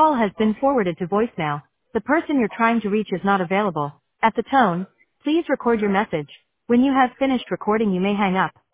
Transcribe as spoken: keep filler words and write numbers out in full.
call has been forwarded to voicemail. The person you're trying to reach is not available. At the tone, please record your message. When you have finished recording, you may hang up.